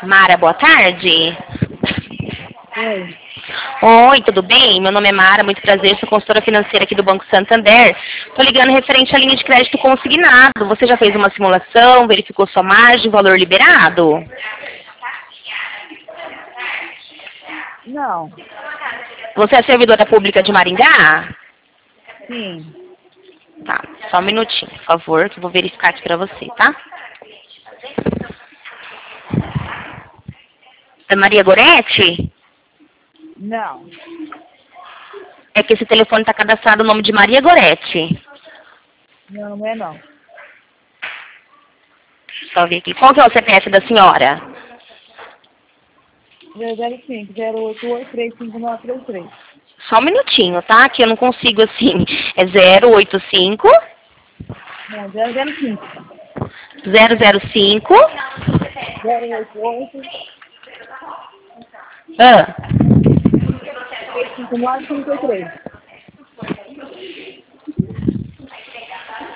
Mara, boa tarde. Oi. Oi, tudo bem? Meu nome é Mara, muito prazer, sou consultora financeira aqui do Banco Santander. Estou ligando referente à linha de crédito consignado. Você já fez uma simulação, verificou sua margem, valor liberado? Não. Você é servidora pública de Maringá? Sim. Tá, só um minutinho, por favor, que eu vou verificar aqui pra você, tá? É Maria Goretti? Não. É que esse telefone está cadastrado o nome de Maria Goretti. Não, não é não. Só ver aqui. Qual que é o CPF da senhora? 005 088 35933. Só um minutinho, tá? Que eu não consigo assim. É 085 Não, 005 005 088 ah, 35933.